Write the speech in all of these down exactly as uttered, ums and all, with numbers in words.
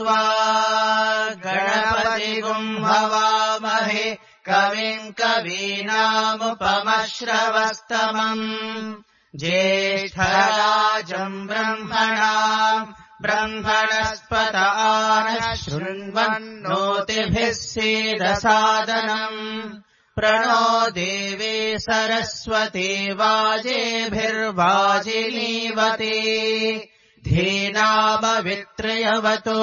त्वा गणपतिगुं हवामहे कविम् कवीनामुपमश्रवस्तमम् ज्येष्ठराजम् ब्रह्मणाम् ब्रह्मणस्पत आनः शृण्वन्नोतिभिः सीदसादनम् प्रणो देवी सरस्वती वाजेभिर्वाजिनीवती धीनामवित्रयवतो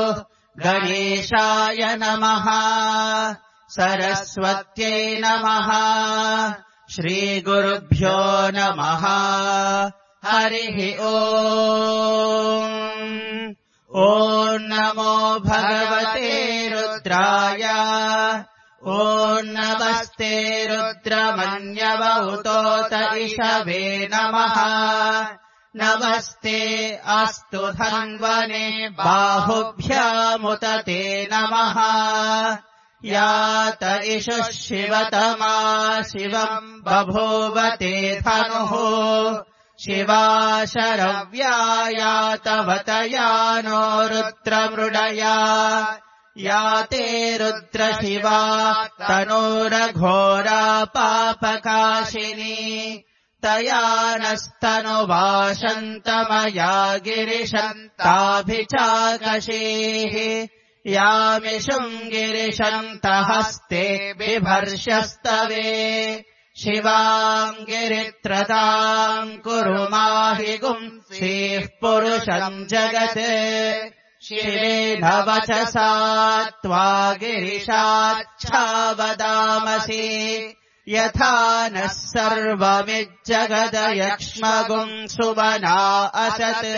गणेशाय नमः सरस्वत्यै नमः श्रीगुरुभ्यो नमः हरिः ओम् ॐ नमो भगवते रुद्राय ॐ नमस्ते रुद्रमन्यवहुतोत इषवे नमः नमस्ते अस्तु धन्वने बाहुभ्यामुत ते नमः यात इषुः शिवतमा शिवम् बभूवते धनुः शिवा शरव्या यातवतया नो रुद्रमृडया याते रुद्रशिवा तनोरघोरा पापकाशिनी तया नस्तनुवाशन्तमया गिरिशन्ताभिचाकशीः यामिषुम् गिरिशन्तहस्ते बिभर्ष्यस्तवे शिवाम् गिरित्रताम् कुरु माहि गुंसीः पुरुषम् जगत् शिवेन वचसा त्वा गिरिशाच्छावदामसि यथा नः सर्वमिज्जगदयक्ष्मगुम् सुवना असत्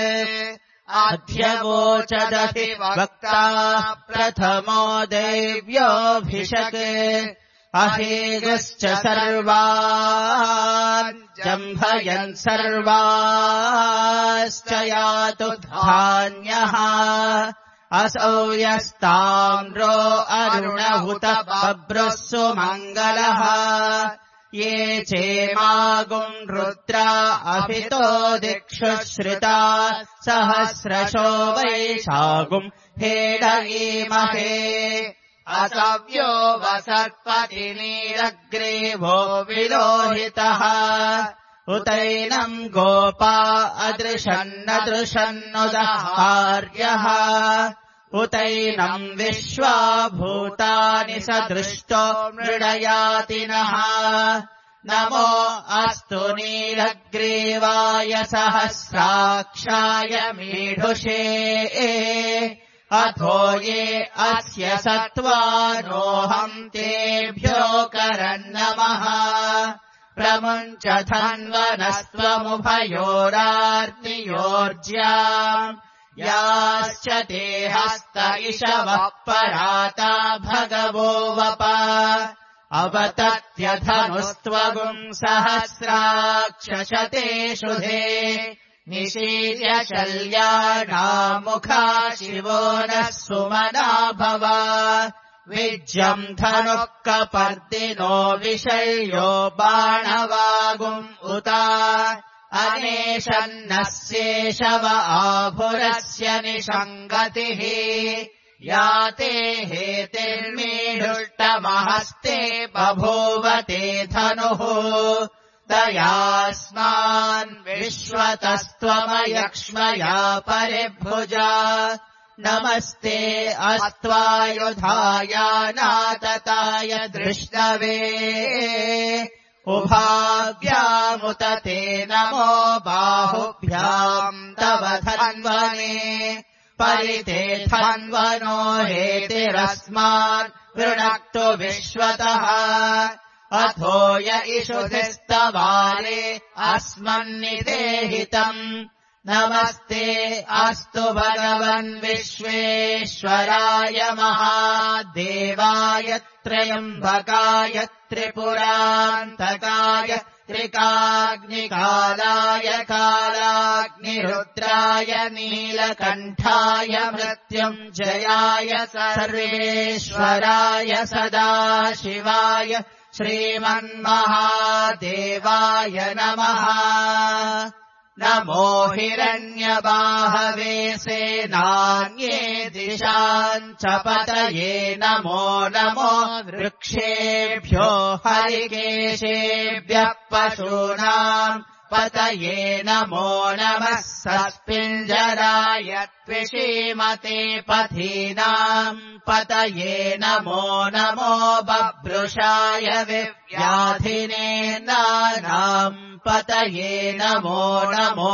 अध्यवोचदहि वक्ता प्रथमो दैव्योऽभिषक् अहेगश्च सर्वान् जम्भयन् सर्वाश्च यातु धान्यः असौ यस्ताम्रो अरुणहुत बभ्रुः सुमङ्गलः ये चेमागुम् रुद्रा अभितो दिक्षु श्रिता सहस्रशो वैशागुम् हेडयीमहे असव्यो वसत्पतिनीरग्रीवो विलोहितः उतैनम् गोपा अदृशन्नदृशन्नुदहार्यः उतैनम् विश्वा भूतानि सदृष्टो मृडयातिनः नमो अस्तु नीलग्रीवाय सहस्राक्षाय मीढुषे अथो ये अस्य सत्त्वानोऽहम् तेभ्यो करन्नमः प्रमुञ्च धन्वनस्त्वमुभयोरार्तियोर्ज्याम् याश्च ते हस्त इषवः पराता भगवो वप अवतत्यधनुस्त्वगुम् सहस्राक्षशते शुधे निशीर्य शल्यानामुखा शिवो नः सुमना भव विज्यम् धनुः कपर्दिनो विषय्यो बाणवागुम् उता अनेशन्नस्येषव आभुरस्य निषङ्गतिः याते हेतिर्मीढुष्टमहस्ते बभूवते धनुः तयास्मान् विश्वतस्त्वमयक्ष्मया परिभुजा नमस्ते अस्त्वायुधायानातताय दृष्टवे उभाभ्यामुत ते नमो बाहुभ्याम् तव धन्वने परिते धन्वनो हेतिरस्मान् वृणक्तु विश्वतः अथो य इषुधिस्तवाले अस्मन्निदेहितम् नमस्ते अस्तु भगवन् विश्वेश्वराय महादेवाय त्र्यम्बकाय त्रिपुरान्तकाय त्रिकाग्निकालाय कालाग्निरुद्राय नीलकण्ठाय मृत्युञ्जयाय सर्वेश्वराय सदाशिवाय श्रीमन्महादेवाय नमः नमो हिरण्यबाहवे सेनान्ये दिशाम् च पतये नमो नमो वृक्षेभ्यो हरिकेशेभ्यः पशूनाम् पतये नमो नमः सस्पिञ्जराय त्विषीमते पथीनाम् पतये नमो नमो बभ्रुषाय विव्याधिनेन्द्राणाम् पतये नमो नमो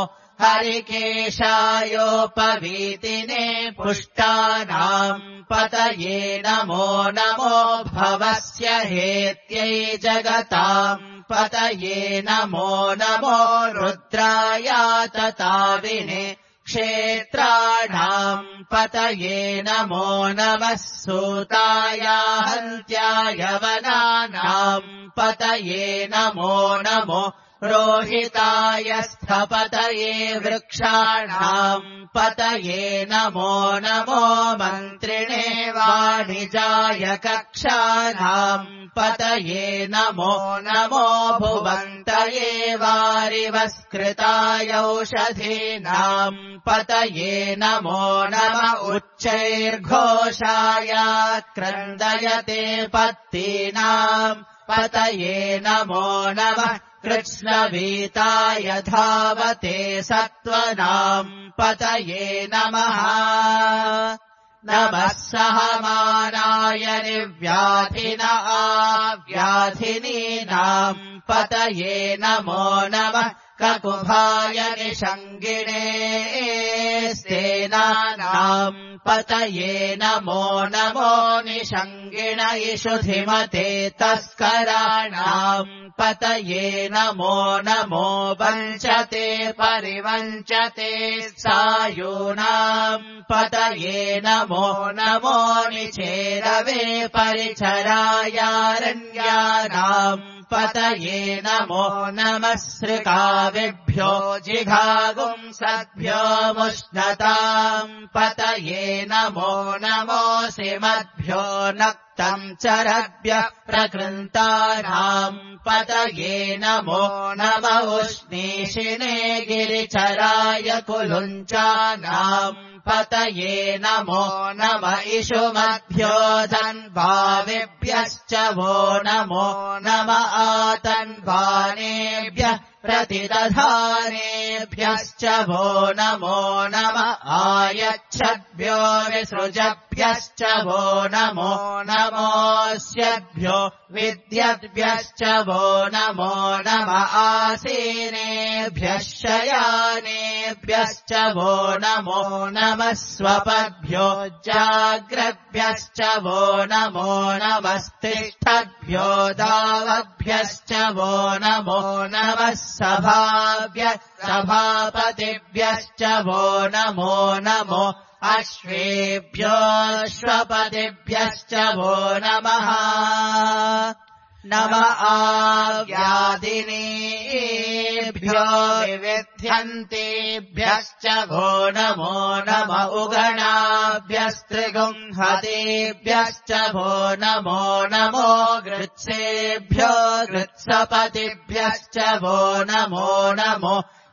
हरिकेशायोपवीतिने पुष्टानाम् पतये नमो नमो भवस्य हेत्यै जगताम् पतये नमो नमो रुद्रायातताविने क्षेत्राणाम् पतये नमो नमः सूतायाहन्त्याय वनानाम् पतये नमो नमो रोहिताय स्थपतये वृक्षाणाम् पतये नमो नमो मन्त्रिणे वाणिजाय कक्षाणाम् पतये नमो नमो भुवन्तये वारिवस्कृताय औषधीनाम् पतये नमो नम उच्चैर्घोषाय क्रन्दयते पत्तीनाम् पतये नमो नमः कृत्स्नवीताय धावते सत्त्वनाम् पतये नमः नमः सहमानाय निर्व्याधिन आव्याधिनीनाम् पतये नमो नमः ककुभाय निषङ्गिणे स्तेनानाम् पतये नमो नमो निषङ्गिण इषुधिमते तस्कराणाम् पतये नमो नमो वञ्चते परिवञ्चते सायूनाम् पतये नमो नमो निचेरवे परिचरायारण्यानाम् पतये नमो नमः सृकाविभ्यो जिघागुंसद्भ्यो मुष्णताम् पतये नमो नमोऽसिमद्भ्यो नक्तम् चरद्भ्यः प्रकृन्तानाम् पतये नमो नम उष्णीषिणे गिरिचराय कुलुञ्चानाम् पतये नमो नम इषुमद्भ्यो धन्वाविभ्यश्च वो नमो नम आतन्वानेभ्यः प्रतिदधानेभ्यश्च वो नमो नम आयच्छद्भ्यो विसृजभ्यश्च वो नमो नमोऽस्यद्भ्यो विद्यद्भ्यश्च वो नमो नम आसीनेभ्यः शयानेभ्यश्च वो नमो नमः स्वपद्भ्यो जाग्रद्भ्यश्च वो नमो नमस्तिष्ठद्भ्यो दावभ्यश्च वो नमो नमः सभाभ्य सभापतिभ्यश्च वो नमो नमो अश्वेभ्योऽश्वपतिभ्यश्च वो नमः नम आव्याधिनीभ्यो विविध्यन्तेभ्यश्च वो नमो नम उगणाभ्यस्त्रिगुंहतेभ्यश्च वो नमो नमो गृत्सेभ्यो गृत्सपतिभ्यश्च वो नमो नमो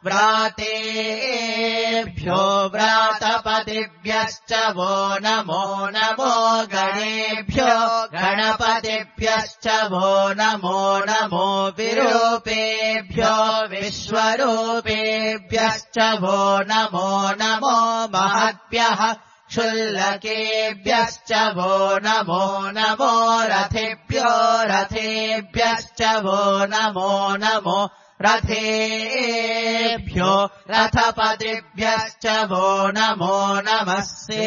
व्रातेभ्यो व्रातपतिभ्यश्च वो नमो नमो गणेभ्यो गणपतिभ्यश्च वो नमो नमो विरूपेभ्यो विश्वरूपेभ्यश्च वो नमो नमो महद्भ्यः क्षुल्लकेभ्यश्च वो नमो नमो रथेभ्यो रथेभ्यश्च वो नमो नमो रथेभ्यो रथपतिभ्यश्च वो नमो नमः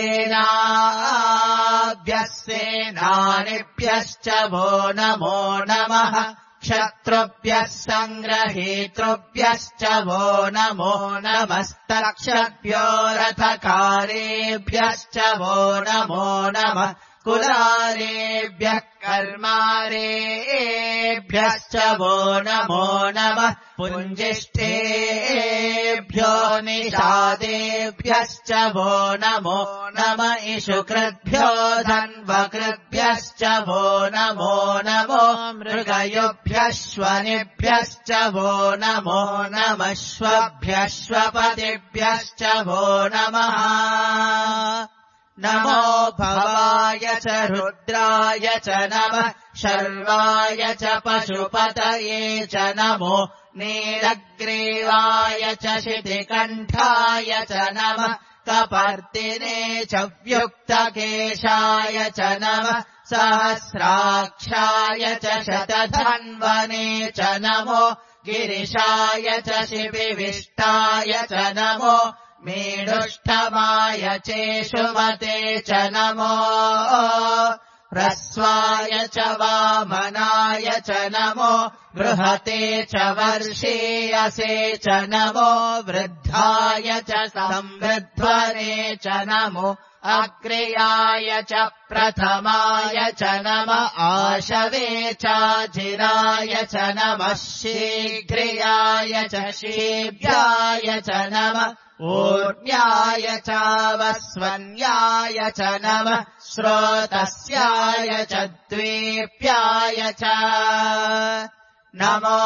सेनाभ्यः सेनानिभ्यश्च वो नमो नमः क्षत्रुभ्यः सङ्ग्रहेतृभ्यश्च वो नमो नमस्तक्षभ्यो रथकारेभ्यश्च वो नमो नमः कुलारेभ्यः कर्मारेभ्यश्च वो नमो नमः पुञ्जिष्ठेभ्यो निषादेभ्यश्च वो नमो नम इषुकृद्भ्यो धन्वकृद्भ्यश्च वो नमो नमो मृगयुभ्यश्वनिभ्यश्च वो नमो नमः श्वभ्यश्वपतिभ्यश्च वो नमः नमो भवाय च रुद्राय च नमः शर्वाय च पशुपतये च नमो नीलग्रीवाय च शितिकण्ठाय च नमः कपर्दिने च व्युक्तकेशाय च नमः सहस्राक्षाय च शतधन्वने च नमो गिरिशाय च शिबिविष्टाय च नमो मीढुष्ठमाय चेषुमते च नमो ह्रस्वाय च वामनाय च नमो बृहते च वर्षीयसे च नमो वृद्धाय च संवृध्वने च नमो अग्र्याय च प्रथमाय च नम आशवे चाजिराय च नमः शीघ्रियाय च शीभ्याय च नमः ऊर्ण्याय चावस्वन्याय च नमः श्रोतस्याय च द्वीप्याय च नमो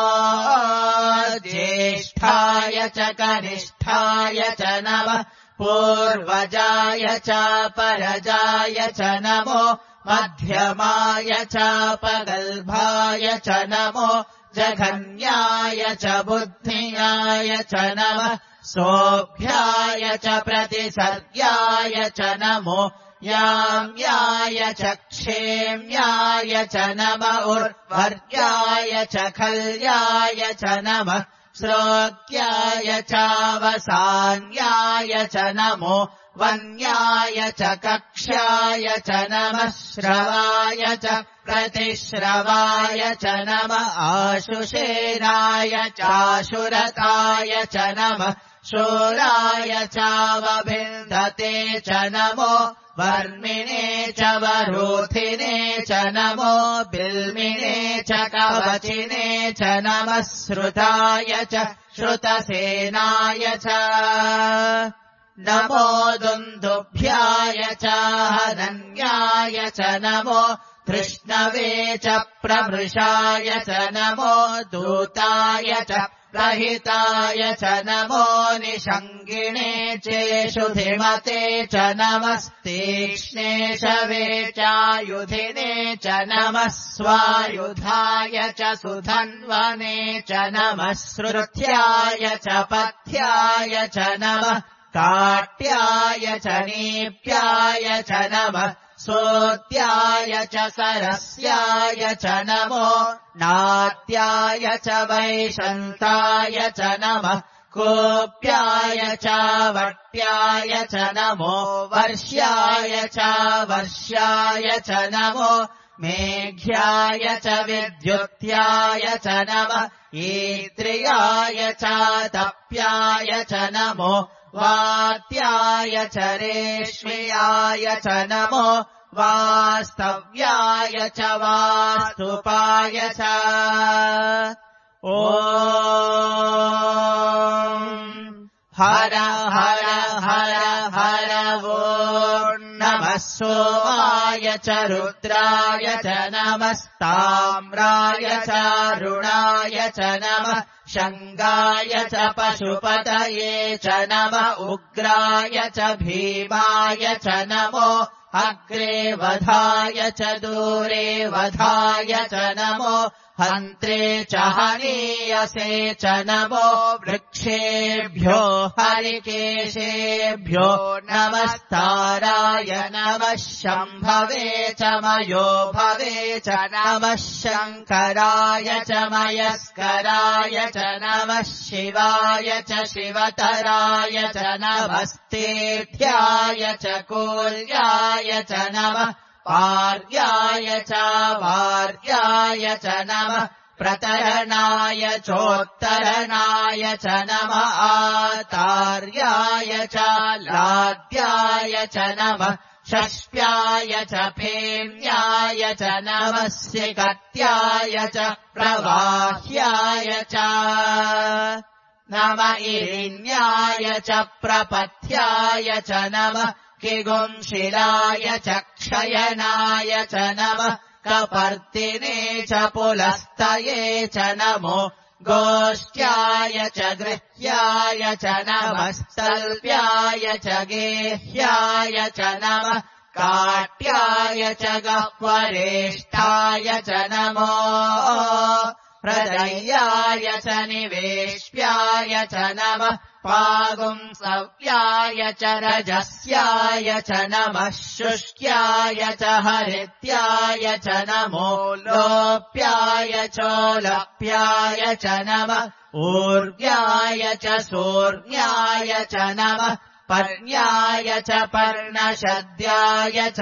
ज्येष्ठाय च कनिष्ठाय च नमः पूर्वजाय च परजाय च नमो मध्यमाय च पगल्भाय च नमो जघन्याय च बुद्धियाय च नमः सोऽभ्याय च प्रतिसर्ग्याय च नमो याम्याय च क्षेम्याय च नम उर्वर्याय च खल्याय च नमः श्रोक्याय चावसान्याय च नमो वन्याय च कक्ष्याय च नमः श्रवाय च प्रतिश्रवाय च नमः आशुषेनाय चाशुरताय च नमः शूराय चावभिन्दते च नमो वर्मिणे च वरूथिने च नमो बिल्मिने च कवचिने च नमः श्रुताय च श्रुतसेनाय च नमो दुन्दुभ्याय च हनन्याय च नमो तृष्णवे च प्रमृषाय च नमो दूताय च रहिताय च नमो निषङ्गिणे चेषुधिमते च नमस्तीक्ष्णे शवे चायुधिने च नमः स्वायुधाय च सुधन्वने च नमः श्रुत्याय च पथ्याय च नमः काट्याय च नीप्याय च नमः सोत्याय च सरस्याय च नमो नात्याय च वैशन्ताय च नमः कोप्याय च वट्याय च नमो वर्ष्याय च वर्ष्याय च नमो मेघ्याय च विद्युत्याय च नमः ईत्रियाय च तप्याय च नमो वात्याय च रेश्म्याय च नमो वास्तव्याय च वास्तुपाय च ॐ हर हर हर हर वो नमः सोमाय च रुद्राय च नमस्ताम्राय च रुणाय च नमः शङ्गाय च पशुपतये च नमः उग्राय च भीमाय च नमो अग्रे वधाय च दूरे वधाय च नमो हन्त्रे च हनीयसे च नमो वृक्षेभ्यो हरिकेशेभ्यो नमस्ताराय नमः शम्भवे च मयो भवे च नमः शङ्कराय च मयस्कराय च नमः शिवाय च शिवतराय च नमस्तेथ्याय च कोल्याय च नमः पार्याय च वार्याय च नमः प्रतरणाय चोत्तरणाय च नमः आतार्याय च लाद्याय च नमः शष्प्याय च फेन्याय च नमस्यकत्याय च प्रवाह्याय च नम इरिण्याय च प्रपथ्याय च नमः किगुंशिलाय च क्षयनाय च नमः कपर्दिने च पुलस्तये च नमो गोष्ट्याय च गृह्याय च नमस्तल्प्याय च गेह्याय च नमः काट्याय च गह्वरेष्ठाय च नमो प्रदय्याय च निवेश्याय च नमः पागुंसव्याय च रजस्याय च नमः शुष्क्याय च हरित्याय च नमो लोप्याय चोलप्याय च नमः ऊर्व्याय च सूर्ण्याय च नमः पर्ण्याय च पर्णशद्याय च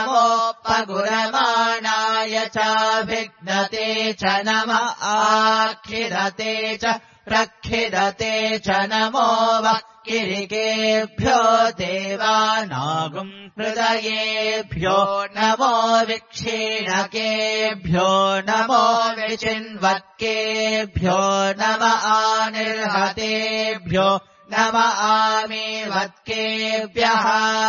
नमोपगुरमाणाय चाभिघ्नते च नमः आखिदते च प्रखिदते च नमो वक्किरिकेभ्यो देवानागुम् हृदयेभ्यो नमो विक्षीणकेभ्यो नमो विचिन्वत्केभ्यो नम आनिर्हतेभ्यो नम आमीवत्केभ्यः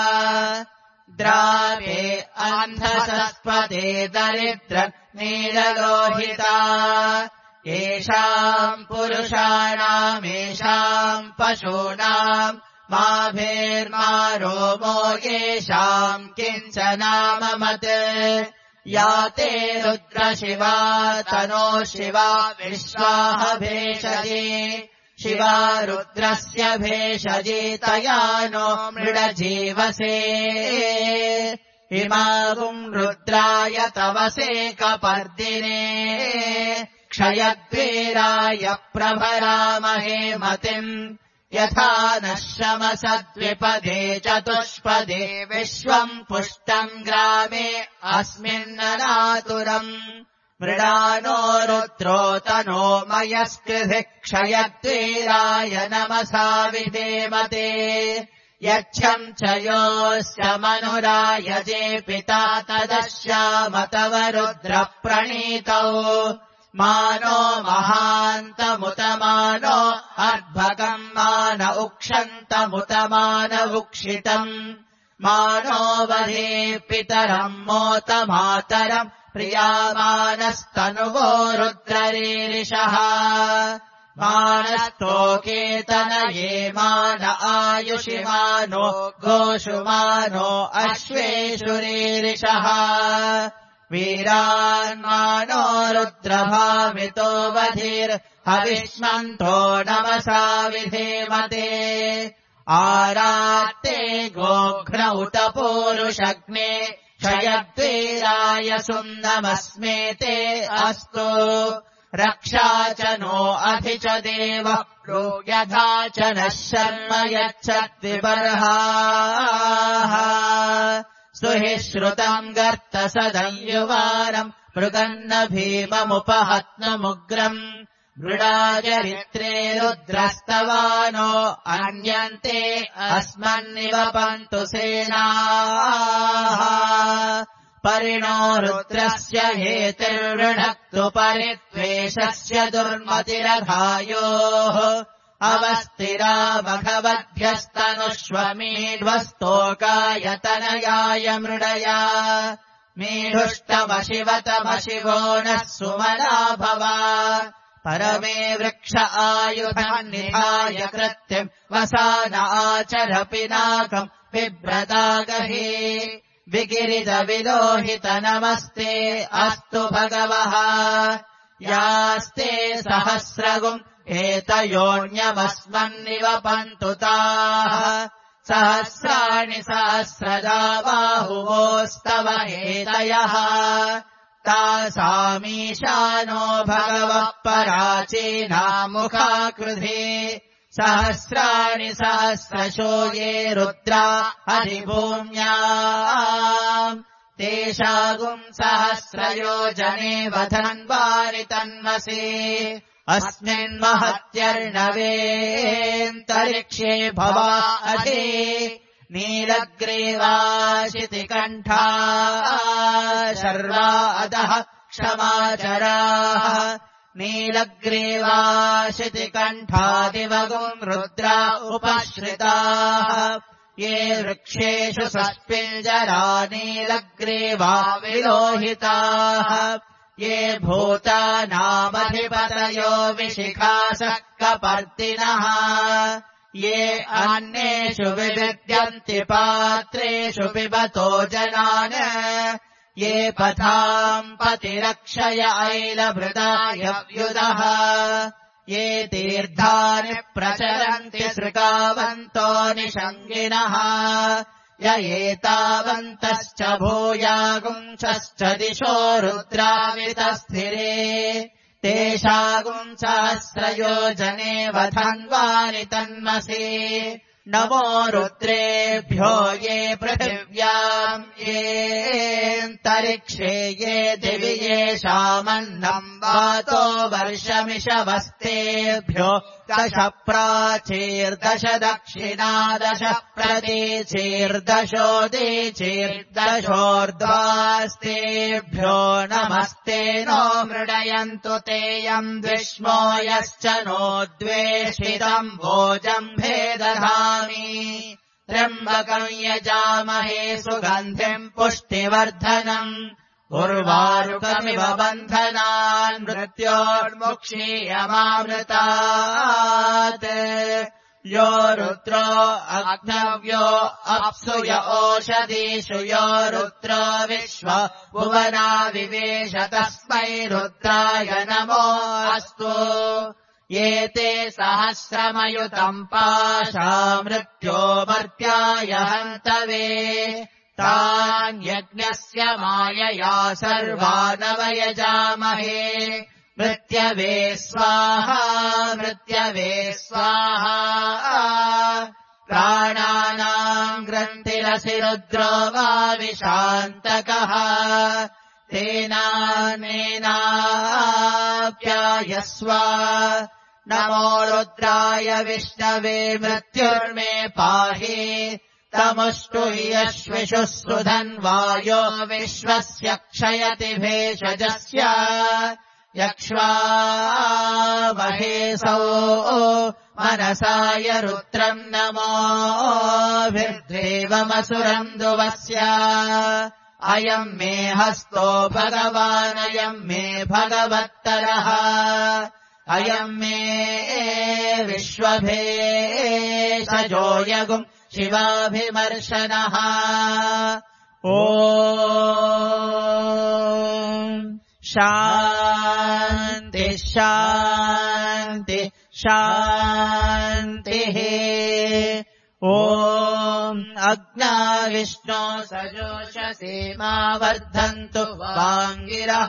द्रावे अन्धसस्पते दरिद्र नीललोहिता येषाम् पुरुषाणामेषाम् पशूनाम् माभेर्मा रोमो येषाम् किञ्चनाममत् या ते रुद्रशिवा तनो शिवा विश्वाह भेषजे शिवा रुद्रस्य भेषजे तया नो मृडजीवसे इमागुम् रुद्राय तवसे कपर्दिने क्षयद्वीराय प्रभरामहे मतिम् यथा नः शमसद्विपदे चतुष्पदे विश्वम् पुष्टम् ग्रामे अस्मिन्ननातुरम् मृडानो रुद्रो तनो मयस्कृधिः क्षयद्वीराय नमसा विधेमते यच्छम् च योऽस्य मनुरायजे पिता तदश्याम तव रुद्र प्रणीतौ मानो महान्तमुतमानो अर्भकम् मान उक्षन्तमुतमान उक्षितम् मानो वधे पितरम् मोत मातरम् प्रियामानस्तनुवो रुद्ररीरिषः मानस्तोकेतनये मान आयुषि मानो गोषु मानो अश्वेषुरीरिषः वीरान्मानो रुद्रभावितो वधिर्हविष्मन्तो नमसा विधेमते आरात्ते गोघ्न उत पूरुषग्ने क्षयद्वीराय सुन्नमस्मेते अस्तु रक्षा च नो अधि च देव यथा च नः शर्म यच्छद्विबर्हाः सुहि श्रुतम् गर्तसदंयुवारम् मृगन्न भीममुपहत्नमुग्रम् मृडाचरित्रे रुद्रस्तवानो अन्यन्ते अस्मन्निवपन्तु सेनाः परिणो रुद्रस्य हेतिर्वृणक्तु परित्वेषस्य दुर्मतिरघायोः अवस्थिरा मघवध्यस्तनुष्वमीढ्वस्तोकायतनयाय मृडया मीढुष्टमशिवतमशिवो नः सुमना भवा परमे वृक्ष आयुधम् निधाय कृत्यम् वसान आचर पिनाकम् बिभ्रदागहे विगिरिदविलोहित नमस्ते अस्तु भगवः यास्ते सहस्रगुम् एतयोऽन्यमस्मन्निवपन्तु ताः सहस्राणि सहस्रदा बाहुवोस्तव एतयः तासामीशानो भगवः पराचीनामुखाकृधे सहस्राणि सहस्रशो ये रुद्रा अधिभूम्याम् तेषागुम् सहस्रयोजने वधन्वानि तन्मसे अस्मिन्महत्यर्णवेऽन्तरिक्षे भवा अधि नीलग्रीवाशितिकण्ठा शर्वा अधः क्षमाचराः नीलग्रीवाशितिकण्ठादिवगुम् रुद्रा उपश्रिताः ये वृक्षेषु सस्पिञ्जरा नीलग्रीवा विलोहिताः ये भूतानामधिपतयो विशिखासः कपर्दिनः ये अन्येषु विविद्यन्ति पात्रेषु पिबतो जनान् ये पथाम् पतिरक्षय ऐलभृतायव्युदः ये तीर्थानि प्रचरन्ति सृकावन्तो निषङ्गिनः य एतावन्तश्च भूयागुंसश्च दिशो रुद्रावितस्थिरे तेषागुंसहस्रयोजने वधन्वानि तन्मसि नमो रुद्रेभ्यो ये पृथिव्याम् येऽन्तरिक्षे ये दिवि येषामन्नम् वातो वर्षमिषवस्तेभ्यो दश प्राचीर्दश दक्षिणा दश प्रतीचीर्दशोदीचीर्दशोर्ध्वास्तेभ्यो नमस्ते नो मृडयन्तु तेयम् द्विष्मो यश्च नो द्वेषितम् भोजम् भेदधामि त्र्यम्बकम् यजामहे सुगन्धिम् पुष्टिवर्धनम् उर्वारुकमिव बन्धनान् मृत्योर्मुक्षीयमामृतात् यो रुद्रो अग्नव्यो अप्सु य ओषधीषु यो रुद्रो विश्व भुवना विवेश तस्मै रुद्राय नमो अस्तु ये ते सहस्रमयुतम् पाशा मृत्यो मर्त्याय हन्तवे तान्यज्ञस्य मायया सर्वानवयजामहे मृत्यवे स्वाहा मृत्यवे स्वाहा प्राणानाम् ग्रन्थिरसि रुद्रो वा विशान्तकः तेनानेनाप्यायस्व नमो रुद्राय विष्णवे मृत्युर्मे पाहि तमुष्टुह्यश्विषुः सुधन्वायो विश्वस्य क्षयति भेषजस्य यक्ष्वामहेसौ मनसाय रुद्रम् नमोभिर्देवमसुरम् दुवस्य अयम् मे हस्तो भगवानयम् मे भगवत्तरः अयम् मे विश्वभेषजो यगुम् शिवाभिमर्शनः ॐ शान्ति शान्ति शान्तिः ॐ अग्ना विष्णो सजोषसे मा वर्धन्तु वाङ्गिरः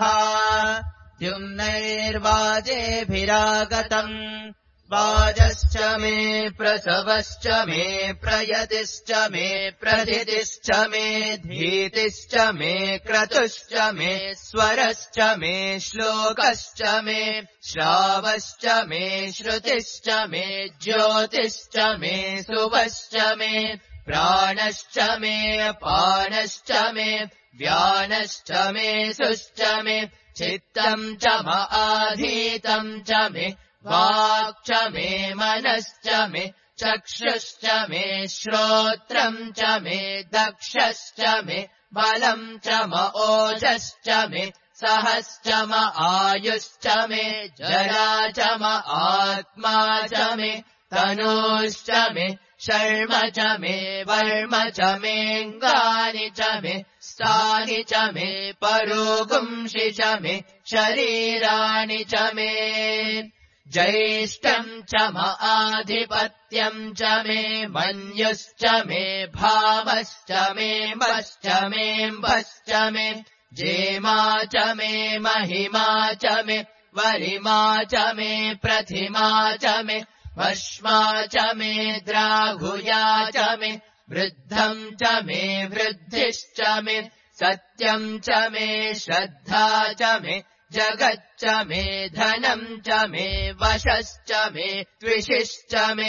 द्युम्नैर्वाजेभिरागतम् वाजश्च मे प्रसवश्च मे प्रयतिश्च मे प्रथितिश्च मे धीतिश्च मे क्रतुश्च मे स्वरश्च मे श्लोकश्च मे श्रावश्च मे श्रुतिश्च मे ज्योतिश्च मे सुवश्च मे प्राणश्च मे पानश्च मे व्यानश्च मे सुश्च मे चित्तम् च म आधीतम् च मे वाक् च मे मनश्च मे चक्षुश्च मे श्रोत्रम् च मे दक्षश्च मे बलम् च म ओजश्च मे सहश्च म आयुश्च मे जरा च म आत्मा च मे तनूश्च मे शर्म च मे वर्म च मेऽङ्गानि च मे स्थानि च मे परोगुंषि च मे शरीराणि च मे ज्येष्ठम् च म आधिपत्यम् च मे मन्युश्च मे भावश्च मे वश्च मेऽम्भश्च मे जेमा च मे महिमा च मे वरिमा च मे प्रथिमा च मे भस्मा च मे द्राघुया च मे वृद्धम् च मे वृद्धिश्च मे सत्यम् च मे श्रद्धा च मे जगच्च मे धनम् च मे वशश्च मे द्विषिश्च मे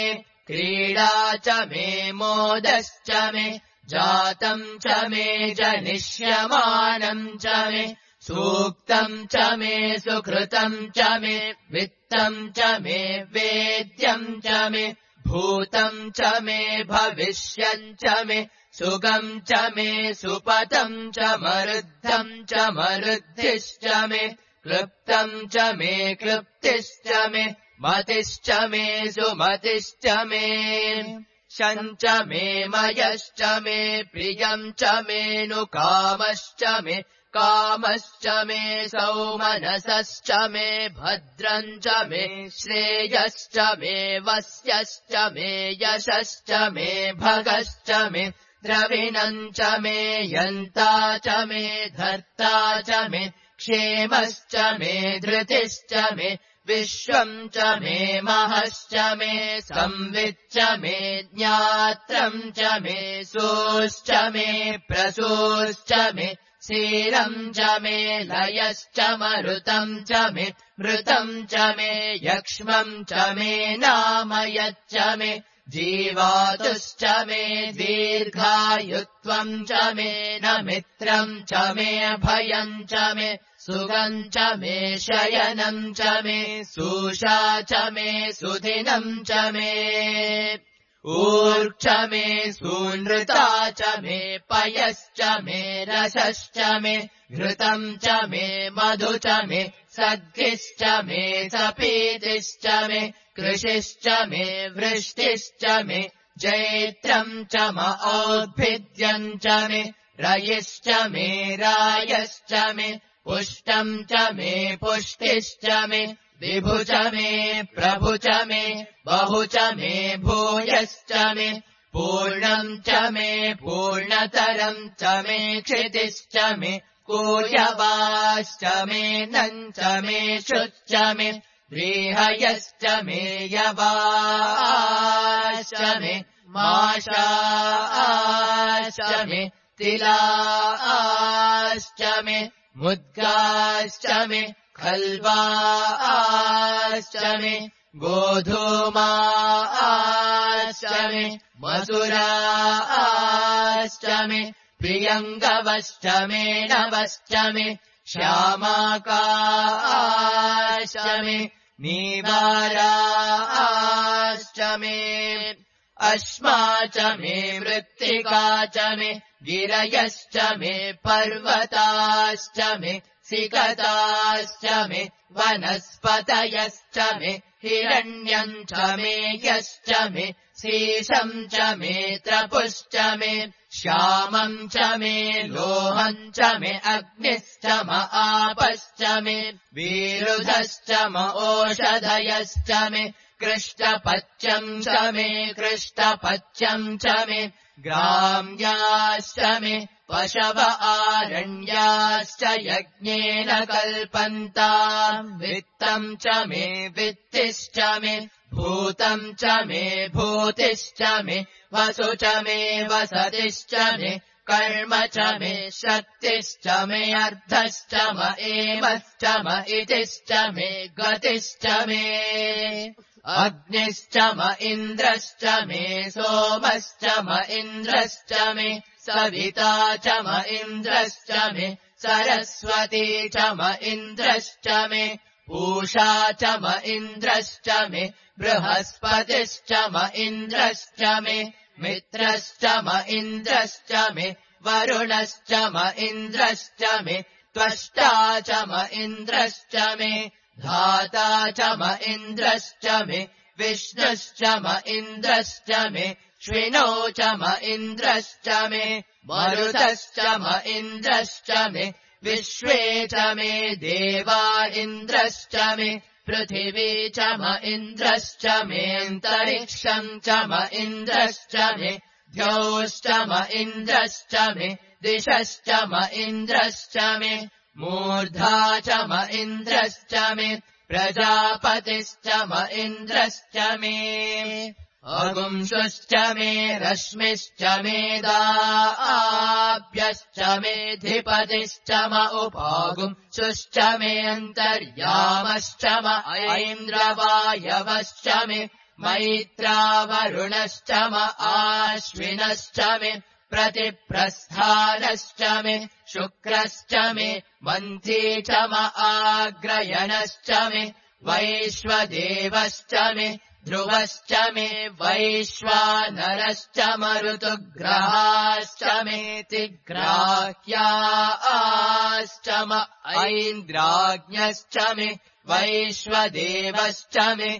क्रीडा च मे मोदश्च मे जातम् च मे जनिष्यमानम् च मे सूक्तम् च मे सुकृतम् च मे वित्तम् च मे वेद्यम् च मे भूतम् च मे भविष्यम् च मे सुगम् च मे सुपतम् च मरुद्धम् च मरुद्धिश्च मे क्लृप्तम् च मे क्लृप्तिश्च मे मतिश्च मे सुमतिश्च मे शम् च मे मयश्च मे प्रियम् च मे नु कामश्च मे कामश्च मे सौमनसश्च मे भद्रम् च मे श्रेयश्च मे वस्यश्च मे यशश्च मे भगश्च मे द्रविणम् च मे यन्ता च मे धर्ता च मे क्षेमश्च मे धृतिश्च मे विश्वम् च मे महश्च मे संविच्च मे ज्ञात्रम् च मे सोश्च मे प्रसोश्च मे सीरम् च मे लयश्च मरुतम् च मे मृतम् च मे यक्ष्मम् च मे नामयच्च मे जीवातुश्च मे दीर्घायुत्वम् च मे न मित्रम् च मे भयम् च मे सुगम् च मे शयनम् च मे सूषा च मे सुदिनम् च मे ऊर्क्ष मे सूनृता च मे पयश्च मे रसश्च मे घृतम् च मे मधु च मे सद्गिश्च मे सपीतिश्च मे कृषिश्च मे वृष्टिश्च मे जैत्रम् च म औद्भिद्यम् च मे रयिश्च मे रायश्च मे पुष्टम् च मे पुष्टिश्च मे विभु च मे प्रभु च मे बहु च मे भूयश्च मे पूर्णम् च मे पूर्णतरम् च मे क्षितिश्च मे कूर्यवाश्च मे नम् च मे शुच्च मे व्रीहयश्च मे यवाश्च मे माशाश्च मे तिलाश्च मे मुद्गाश्च मे खल्वाश्च मे गोधूमाश्च मे मसुराश्च मे प्रियङ्गवश्च मे नवश्च मे श्यामाकाश्च मे नीवाराश्च मे अश्मा च मे मृत्तिका च मे गिरयश्च मे पर्वताश्च मे सिकताश्च मे वनस्पतयश्च मे हिरण्यम् च मे यश्च मे शेषम् च मे त्रपुश्च मे श्यामम् च मे लोहम् च मे अग्निश्च म आपश्च मे विरुधश्च म ओषधयश्च मे कृष्णपच्यम् च मे कृष्णपच्यम् च मे ग्राम्याश्च मे पशव आरण्याश्च यज्ञेन कल्पन्ताम् वित्तम् च मे वित्तिश्च मे भूतम् च मे भूतिश्च मे वसु च मे वसतिश्च मे कर्म च मे शक्तिश्च मे अर्धश्च म एवश्च म इतिश्च मे गतिश्च मे अग्निश्च म इन्द्रश्च मे सोमश्च म इन्द्रश्च मे सविता च म इन्द्रश्च मे सरस्वती च म इन्द्रश्च मे पूषा च म इन्द्रश्च मे बृहस्पतिश्च म इन्द्रश्च मे मित्रश्च म इन्द्रश्च मे वरुणश्च म इन्द्रश्च मे त्वष्टा च म इन्द्रश्च मे धाता च म इन्द्रश्च मे विष्णुश्च म इन्द्रश्च मे श्विनो च म इन्द्रश्च मे मरुतश्च म इन्द्रश्च मे विश्वे च मे देवा इन्द्रश्च मे पृथिवी च म इन्द्रश्च मेऽन्तरिक्षम् च म इन्द्रश्च मे द्यौश्च म इन्द्रश्च मे दिशश्च म इन्द्रश्च मे मूर्धा च म इन्द्रश्च मे प्रजापतिश्च म इन्द्रश्च मे अगुंशुश्च मे रश्मिश्च मे दाभ्यश्च मे धिपतिश्च म उपागुंशुश्च मे अन्तर्यामश्च म ऐन्द्रवायवश्च मे मैत्रावरुणश्च म आश्विनश्च मे प्रतिप्रस्थानश्च मे शुक्रश्च मे मन्थी च म आग्रयणश्च मे वैश्वदेवश्च मे ध्रुवश्च मे वैश्वानरश्च मरुतुग्रहाश्च मेति ग्राह्याश्च म ऐन्द्राज्ञश्च मे वैश्वदेवश्च मे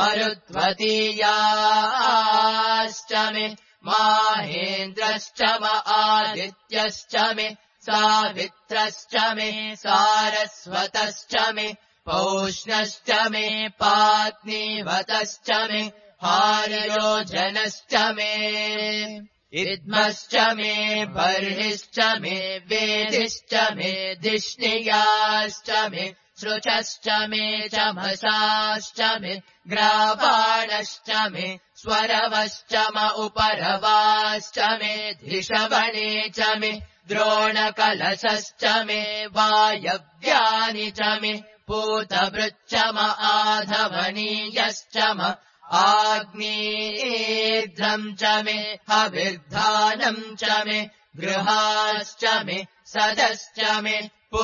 मरुद्वतीयाश्च मे माहेन्द्रश्च म आदित्यश्च मे सावित्रश्च मे सारस्वतश्च मे पौष्णश्च मे पात्नीवतश्च मे हार्योजनश्च मे इद्मश्च मे बर्हिश्च मे वेदिश्च मे धिष्णियाश्च मे सृचश्च मे चमसाश्च मे ग्रावाणश्च मे स्वरवश्च म उपरवाश्च मे धिषवणे च मे द्रोणकलशश्च मे वायव्यानि च मे पूतभृच्च म आधवनीयश्च म आग्नेयेर्ध्रम् च मे हविर्धानम् च मे गृहाश्च मे सदश्च मे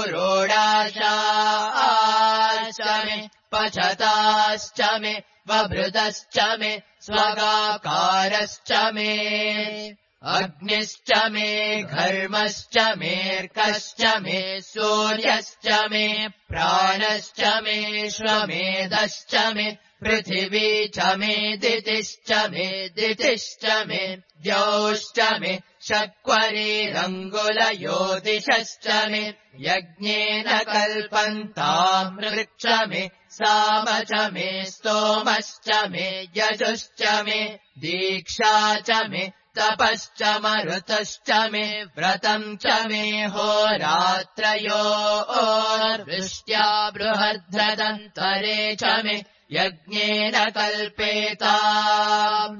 पुरोडाशाश्च मे पचताश्च मे वभृतश्च मे स्वगाकारश्च मे अग्निश्च मे घर्मश्च मेऽर्कश्च मे सूर्यश्च मे प्राणश्च मे श्वमेधश्च मे पृथिवी च मे दितिश्च मे दितिश्च मे द्यौश्च मे शक्वरीरङ्गुलयोदिशश्च मे यज्ञेन कल्पन्ताम् ऋक्ष मे साम च मे स्तोमश्च मे यजुश्च मे दीक्षा च मे तपश्च मरुतश्च मे व्रतम् च मे होरात्रयोर्वृष्ट्या बृहद्रदन्तरे च मे यज्ञेन कल्पेताम्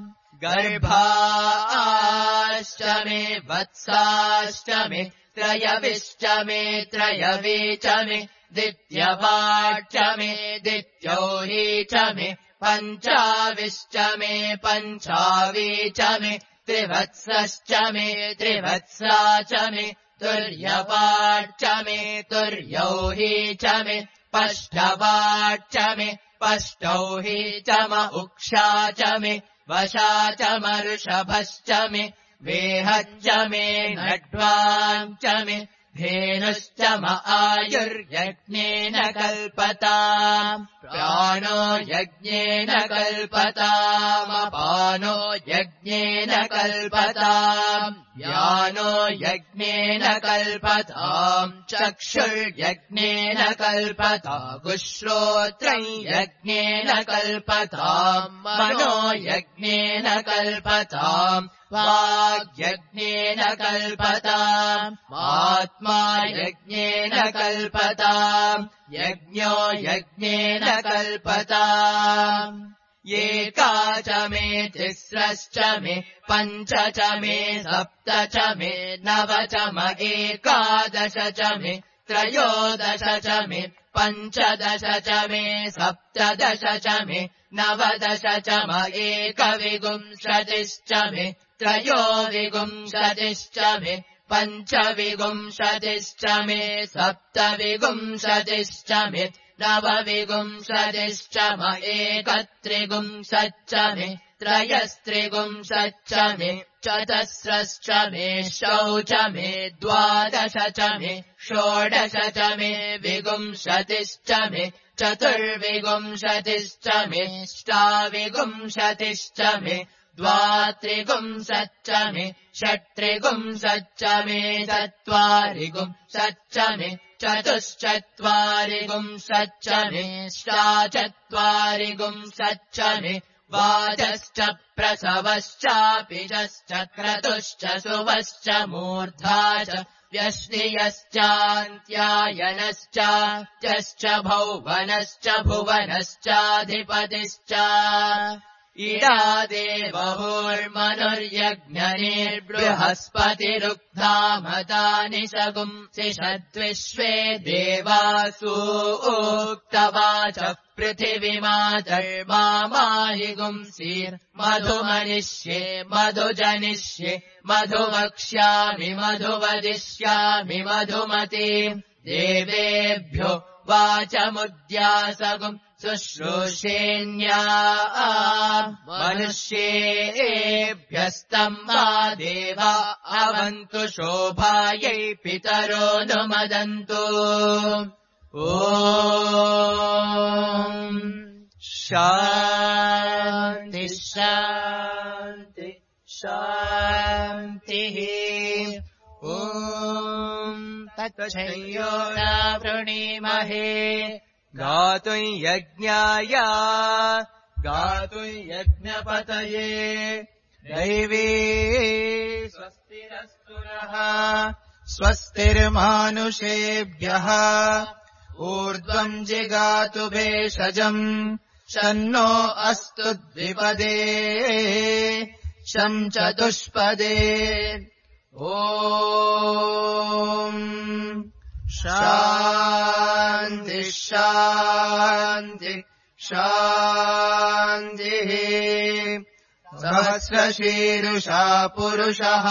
गर्भाश्च मे वत्साश्च मे त्रयविश्च मे त्रयवी च मे दित्यवाच्च मे दित्योही च मे पञ्चाविश्च मे पञ्चावी च मे त्रिवत्सश्च मे त्रिवत्सा च मे तुर्यवाच्च मे तुर्यौही च मे पष्टवाच्च मे पष्टौही च म उक्षा च मे वशा च मऋषभश्च मे वेहच्च मे नड्वाम् च मे धेनुश्च म आयुर्यज्ञेन कल्पताम् प्राणो यज्ञेन कल्पतामपानो यज्ञेन कल्पताम् व्यानो यज्ञेन कल्पताम् चक्षुर्यज्ञेन कल्पतागुश्रोत्रम् यज्ञेन कल्पताम् मनो यज्ञेन कल्पताम् वाग्यज्ञेन कल्पताम् आत्मा यज्ञेन कल्पताम् यज्ञो यज्ञेन कल्पताम् एका च मे तिस्रश्च मे पञ्च च मे सप्त च मे नव च म एकादश च मे त्रयोदश च मे पञ्चदश च मे सप्तदश च मे नवदश च म एकविंशतिश्च मे त्रयोविंशतिश्च मे पञ्चविंशतिश्च मे सप्तविंशतिश्च मे नवविंशतिश्च म एकत्रिंशच्च मे त्रयस्त्रिंशच्च मे चतस्रश्च मे षौच मे द्वादश च मे षोडश च मे विंशतिश्च मे चतुर्विंशतिश्च मे ष्टाविंशतिश्च मे द्वात्रिंशच्च मे षट्त्रिंशच्च मे चत्वारिंशच्च मे चतुश्चत्वारिंशच्च मे षाचत्वारिंशच्च मे वाचश्च प्रसवश्चापिजश्च क्रतुश्च सुवश्च मूर्धा च व्यश्नियश्चान्त्यायनश्च त्यश्च भौवनश्च भुवनश्चाधिपतिश्च इडा देवहोर्मनुर्यज्ञनिर्बृहस्पतिरुक्तामतानि सगुंसि षद्विश्वे देवासु उक्तवाच पृथिवीमातर्माहि गुंसीर्मधुमनिष्ये मधुजनिष्ये मधुवक्ष्यामि मधुवदिष्यामि मधुमती देवेभ्यो वाचमुद्यासगुम् शुश्रूषेण्या मनुष्येभ्यस्तम् वा देवा अवन्तु शोभायै पितरो नुमदन्तु ॐ शान्ति शान्ति शान्तिः ॐ तत्संयोगा वृणीमहे गातुम् यज्ञाय गातुम् यज्ञपतये दैवी स्वस्तिरस्तु नः स्वस्तिर्मानुषेभ्यः ऊर्ध्वम् जिगातु भेषजम् शन्नो अस्तु द्विपदे शं चतुष्पदे ॐ शान्ति शान्ति शान्तिः सहस्रशीरुषा पुरुषः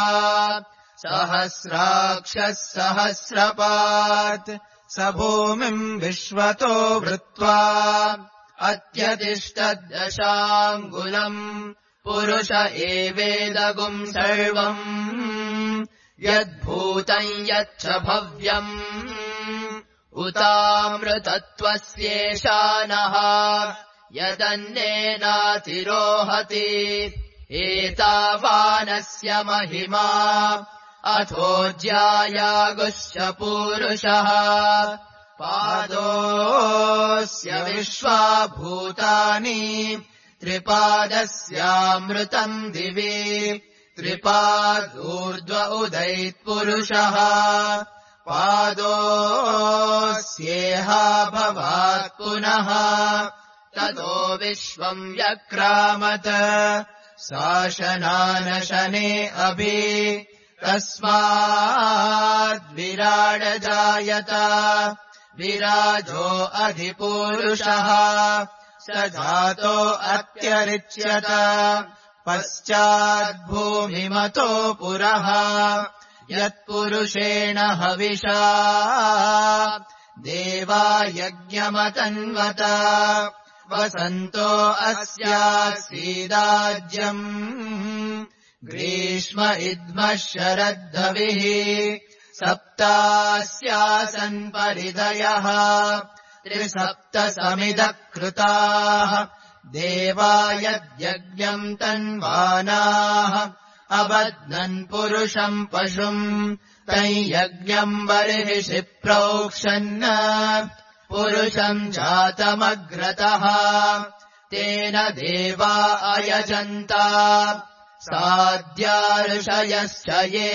सहस्राक्षः सहस्रपात् स भूमिम् विश्वतो वृत्वा अत्यतिष्ठद्दशाङ्गुलम् पुरुष एवेदगुम् सर्वम् यद्भूतम् यच्च भव्यम् उतामृतत्वस्येषानः यदन्नेनातिरोहति एतावानस्य महिमा अथोऽज्यायागुश्च पूरुषः पादोऽस्य विश्वाभूतानि त्रिपादस्यामृतम् दिवि त्रिपादूर्ध्व उदैत्पुरुषः पादोऽस्येहा भवात् पुनः ततो विश्वम् व्यक्रामत शासनानशने अभि तस्माद्विराड जायत विराजो अधिपूरुषः स जातो अत्यरिच्यत पश्चाद्भूमिमतो पुरः यत्पुरुषेण हविषा देवा यज्ञमतन्वत वसन्तो अस्यासीदाज्यम् ग्रीष्म इद्मः शरद्धविः सप्तास्यासन् परिधयः त्रिसप्तसमिदः कृताः देवा यद्यज्ञम् तन्वानाः अबध्नन् पुरुषम् पशुम् तम् यज्ञम् बर्हिषि प्रोक्षन् पुरुषम् जातमग्रतः तेन देवा अयजन्ता साध्या ये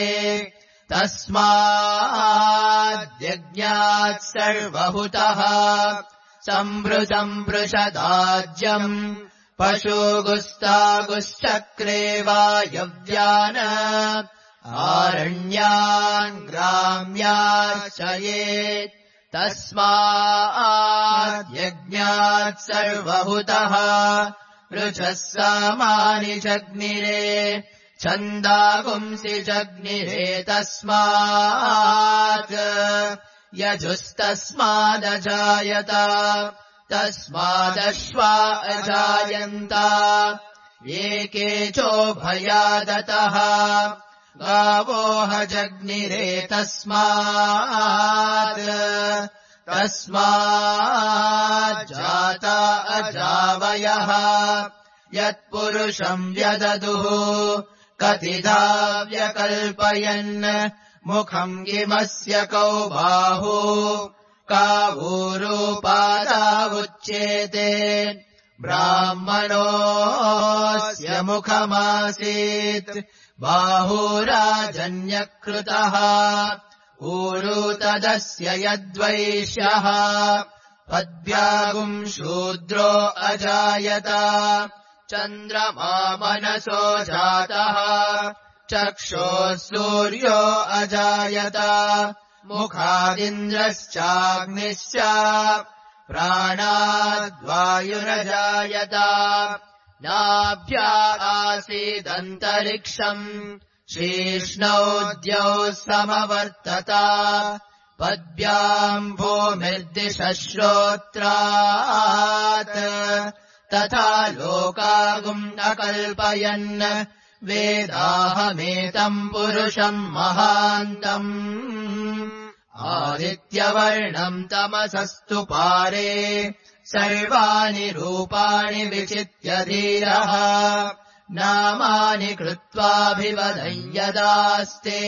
तस्माद्यज्ञात् सर्वहुतः सम्भृतम् वृषदाज्यम् पशुगुस्तागुश्चक्रे वायव्यान् आरण्यान् ग्राम्याश्चयेत् तस्माद्यज्ञात् सर्वहुतः वृषः सामानि जग्निरे छन्दागुंसि जग्निरे तस्मात् यजुस्तस्मादजायत तस्मादश्वा अजायन्त एके चोभयादतः गावोह जग्निरे तस्मात् तस्माज्जाता अजावयः यत्पुरुषम् व्यददुः कतिधा व्यकल्पयन् मुखम् किमस्य कौ बाहु कावूरूपादावुच्येते ब्राह्मणोऽस्य मुखमासीत् बाहुराजन्यकृतः ऊरू तदस्य यद्वैश्यः पद्भ्यागुम् शूद्रो अजायत चन्द्रमा मनसो जातः चक्षुः सूर्यो अजायत मुखादिन्द्रश्चाग्निश्च प्राणाद्वायुरजायत नाभ्या आसीदन्तरिक्षम् शीर्ष्णौ द्यौः समवर्तत पद्भ्याम् भूमिर्दिशश्रोत्रात् तथा लोकागुम् अकल्पयन् वेदाहमेतम् पुरुषम् महान्तम् आदित्यवर्णम् तमसस्तु पारे सर्वाणि रूपाणि विचित्य धीरः नामानि कृत्वाभिवदन् यदास्ते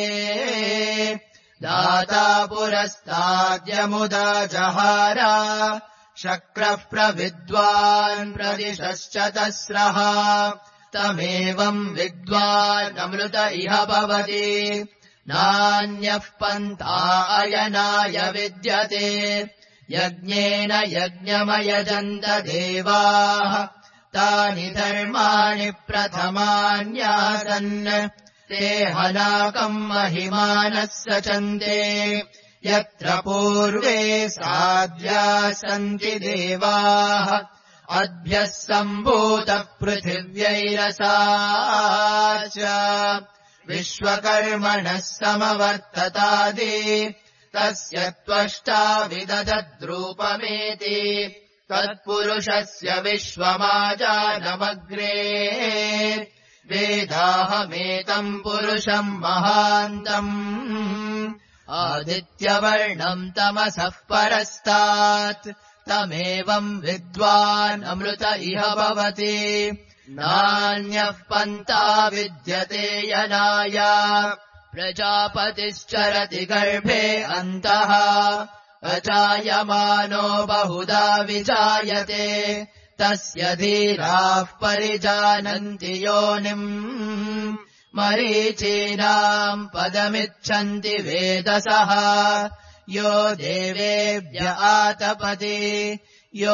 दाता पुरस्ताद्यमुदा जहार शक्रः प्रविद्वान् प्रदिशश्च तस्रः तमेवम् विद्वानमृत इह भवति नान्यः पन्था अयनाय विद्यते यज्ञेन यज्ञमयजन्त देवाः तानि धर्माणि प्रथमान्यासन् ते हनाकम् महिमानः सचन्ते यत्र पूर्वे साध्याः सन्ति देवाः अद्भ्यः सम्भूतः पृथिव्यैरसा च विश्वकर्मणः समवर्ततादि तस्य त्वष्टा विदधद्रूपमेति तत्पुरुषस्य विश्वमाजानमग्रे वेदाहमेतम् पुरुषम् महान्तम् आदित्यवर्णम् तमसः परस्तात् तमेवम् विद्वान् अमृत इह भवति नान्यः पन्था विद्यते यनाय प्रजापतिश्चरति गर्भे अन्तः अजायमानो बहुधा विजायते तस्य धीराः परिजानन्ति योनिम् मरीचीनाम् पदमिच्छन्ति वेदसः यो देवेभ्य आतपति यो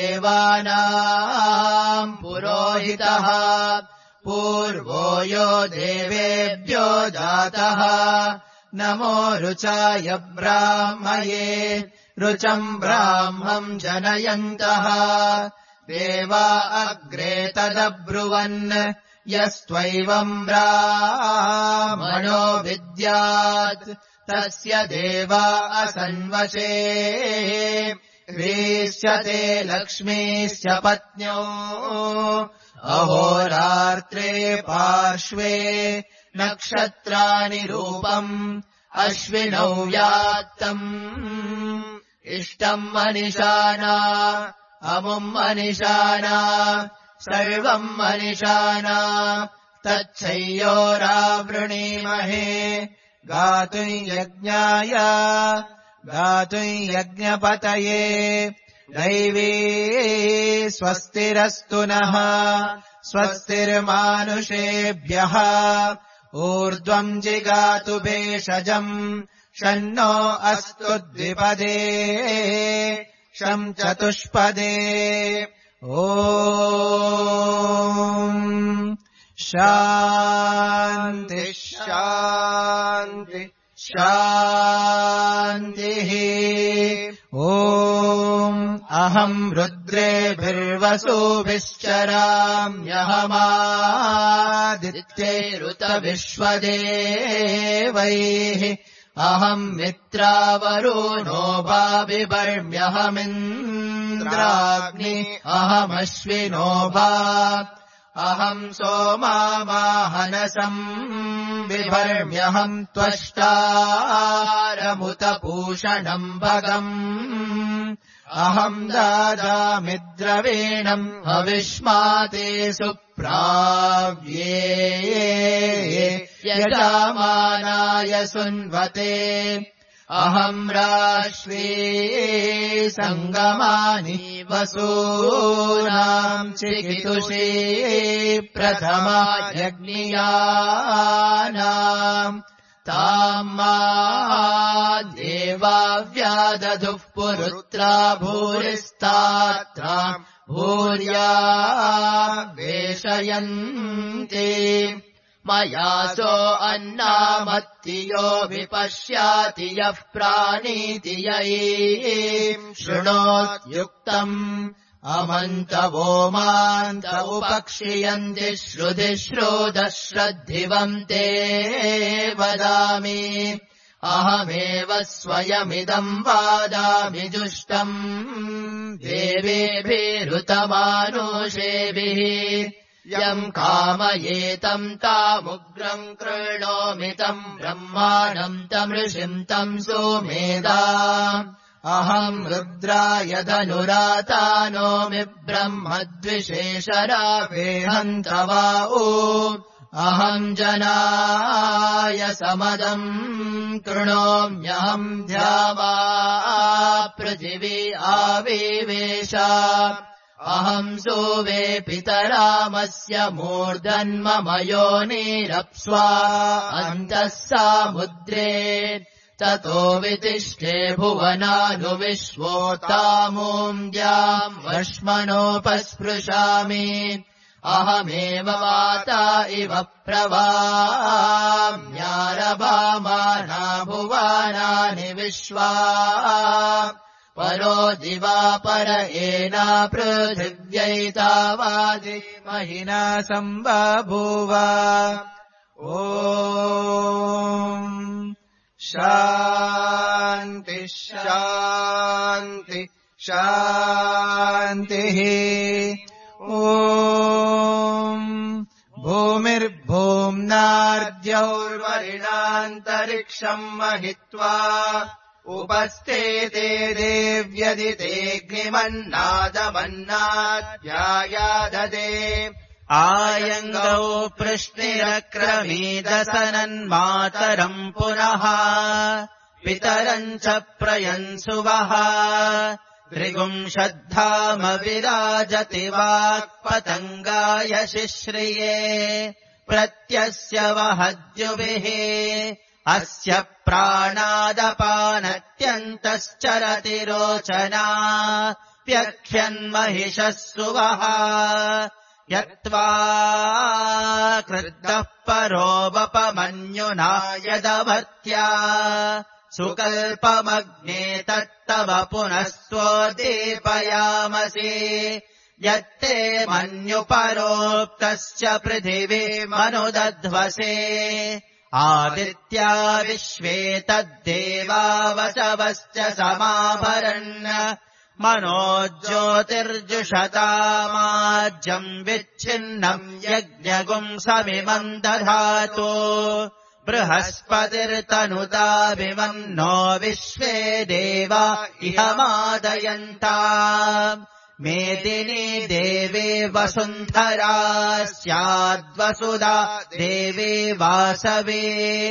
देवानाम् पुरोहितः पूर्वो यो देवेभ्यो जातः नमो रुचाय ब्राह्मये रुचम् ब्राह्मम् जनयन्तः देवा अग्रे तदब्रुवन् यस्त्वैवम् ब्राह्मणो विद्यात् तस्य देवा असन्वशे ह्रीश्चते लक्ष्मीश्च पत्न्यो अहोरात्रे पार्श्वे नक्षत्राणि रूपम् अश्विनौ यात्तम् इष्टम् मनिषाना अमुम् मनिषाना सर्वम् मनिषाना तच्छय्योरावृणीमहे गातुम् यज्ञाय गातुम् यज्ञपतये दैवी स्वस्तिरस्तु नः स्वस्तिर्मानुषेभ्यः ऊर्ध्वम् जिगातु भेषजम् शन्नो अस्तु द्विपदे शम् चतुष्पदे ॐ शान्ति शान्ति शान्तिः ॐ अहम् रुद्रेभिर्वसुभिश्चराम्यहमादित्यैरुत विश्वदेवैः अहम् मित्रावरुणो भाविवर्म्यहमिन्द्राग्नि अहमश्विनो भा अहम् सोमामाहनसम् बिभर्म्यहम् त्वष्टारमुतपूषणम् भगम् अहम् दादामि द्रवीणम् हविष्माते सुप्राव्ये यजामानाय सुन्वते अहम् राश्वी सङ्गमानि वसूनाम् चिकितुषी प्रथमा यज्ञियानाम् ताम् मा देवा व्यादधुः पुरुत्रा भूरिस्तात्राम् भूर्या वेशयन्ति मयासो अन्नामत्तियो विपश्याति यः प्राणीति यैम् शृणोत्युक्तम् अमन्तवो मान्त उपक्षियन्ति श्रुतिश्रोतश्रद्धिवन्ते वदामि अहमेव स्वयमिदम् वादामि जुष्टम् देवेभिरुतमानुषेभिः यम् कामयेतम् तामुग्रम् कृणोमितम् ब्रह्माणम् तमृषिम् तम् सोमेधा अहम् रुद्राय धनुरातानोमि ब्रह्मद्विशेषरावेहन्तवाओ अहम् जनाय समदम् कृणोम्यहम् द्यावा पृथिवी आविवेश अहम् सोवे पितरामस्य मूर्धन्मम योनिरप्स्वा अन्तः सामुद्रे ततो वितिष्ठे भुवनानुविश्वोत्तामोऽद्याम् वश्मनोपस्पृशामि अहमेव वाता इव प्रवाम्यारभामाना भुवानानि विश्वा परो दिवा पर एना पृथिव्यैतावादि महिना सम्बभूव ॐ शान्ति शान्ति शान्तिः ॐ भूमिर्भूम्नार्द्यौर्वरिणान्तरिक्षम् महित्वा उपस्थेते देव्यदितेऽग्निमन्नादमन्नाध्यायाददे आयङ्गौ पृष्टिरक्रमीदसनन्मातरम् पुनः पितरम् च प्रयन्सुवः त्रिगुंशद्धाम विराजति वाक्पतङ्गाय शिश्रिये प्रत्यस्य वहद्युभिः अस्य प्राणादपानत्यन्तश्चरति रोचना व्यख्यन्महिषः सुवः यत्त्वा क्रुद्धः परोपमन्युना यदभर्त्या सुकल्पमग्ने तत्तव पुनः स्वोदीपयामसि यत्ते मन्युपरोक्तश्च पृथिवीमनुदध्वसे आदित्या विश्वे तद्देवा वचवश्च समाभरन् मनोज्योतिर्जुषतामाज्यम् विच्छिन्नम् यज्ञगुंसमिमम् दधातु बृहस्पतिर्तनुताभिमम् नो विश्वे देवा इह मादयन्ता मेदिनी देवी वसुन्धरा स्याद्वसुधा देवी वासवे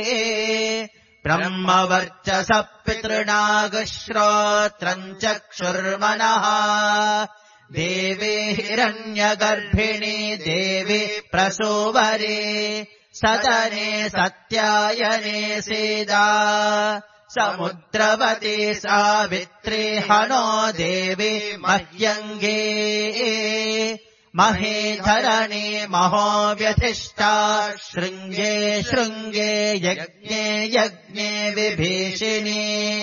ब्रह्मवर्चसः पितृणागश्रोत्रम् चक्षुर्मनः देवी हिरण्यगर्भिणी देवी प्रसूवरे सदने सत्यायने सीदा समुद्रवती सावित्री हनो देवी मह्यङ्गे महेधरणे महो व्यथिष्ठा शृङ्गे शृङ्गे यज्ञे यज्ञे विभीषिणी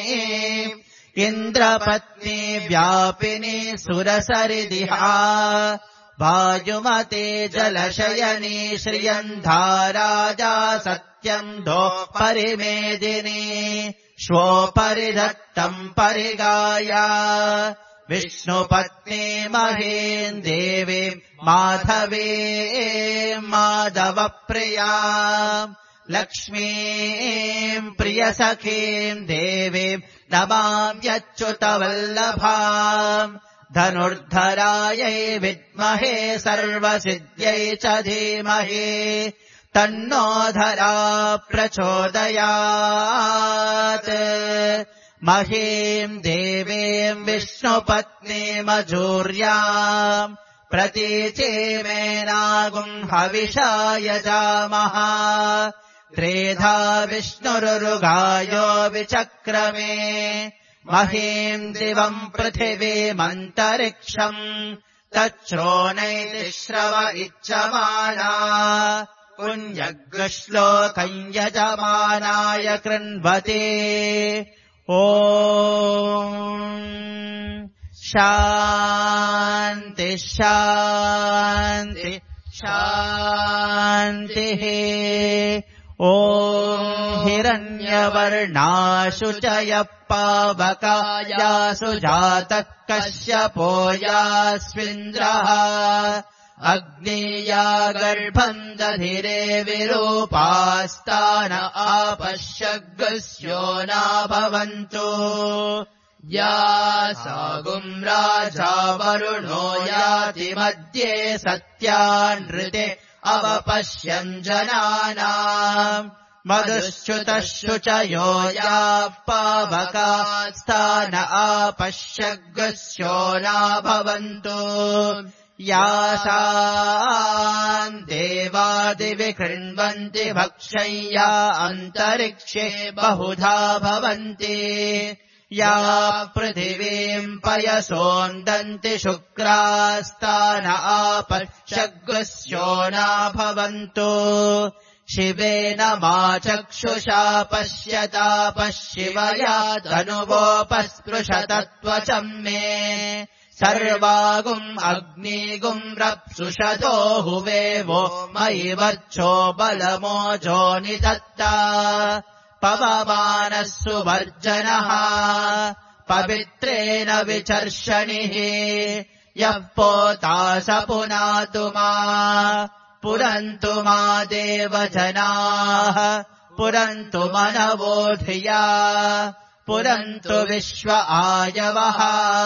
इन्द्रपत्नी व्यापिनी सुरसरिदिहा वायुमते जलशयनी श्रियन्धाराजा सत्यम् दो परिमेदिनी श्वोपरिधत्तम् परिगाया विष्णुपत्नी महीम् देवी माधवी माधवप्रिया लक्ष्मीम् प्रियसखीम् देवीम् नमाम्यच्युतवल्लभाम् धनुर्धरायै विद्महे सर्वसिद्ध्यै च धीमहि तन्नो धरा प्रचोदयात् महीम् देवीम् विष्णुपत्नीमजूर्याम् प्रतीचीमेनागुम् हविषाय जामः त्रेधा विष्णुरुगायो विचक्रमे महीम् दिवम् पृथिवीमन्तरिक्षम् तच्छ्रोणैति श्रव इच्छमाना पुण्यग्रश्लोकम् यजमानाय कृण्वते ॐ शान्ति शान्ति शान्तिः ॐ हिरण्यवर्णाशु च यः पावकायासु जातः कश्यपो यास्विन्द्रः अग्नेया गर्भम् दधिरे विरूपास्तान आपश्यग्स्यो न भवन्तु या सागुम् राजा वरुणो याति मध्ये सत्यानृते अवपश्यन् जनानाम् मधुश्च्युतः शुचयो याः पावकास्तान आपश्यग्स्यो न भवन्तु यासाम् देवादिविकृण्वन्ति भक्षय्या अन्तरिक्षे बहुधा भवन्ति या पृथिवीम् पयसोन्दन्ति शुक्रास्तान आपश्यग्स्यो न भवन्तु शिवेन मा चक्षुषा पश्यता पश्यिवया तनुवोपस्पृशतत्वचम् मे सर्वागुम् अग्निगुम् रप्सुषतो हुवेवो मयि वर्चो बलमोजो निदत्ता पवमानः सुवर्जनः पवित्रेण विचर्षणिः यः पोता स पुनातु मा पुरन्तु मा देवजनाः पुरन्तु मनवो धिया पुरन्तु विश्व आयवः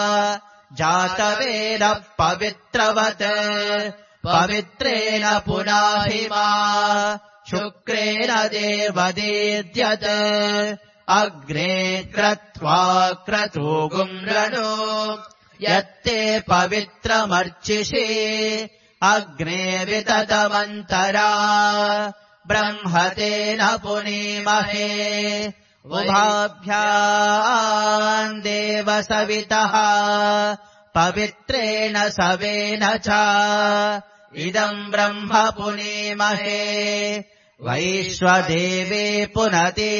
जातवेदः पवित्रवत् पवित्रेण पुनाहि मा शुक्रेण देवदीद्यत् अग्ने क्रत्वा क्रतूगुम् रणो यत्ते पवित्रमर्चिषि अग्ने विततमन्तरा ब्रह्मतेन पुनीमहे उभाभ्याम् देवसवितः पवित्रेण सवेन च इदम् ब्रह्म पुनीमहे वैश्वदेवे पुनते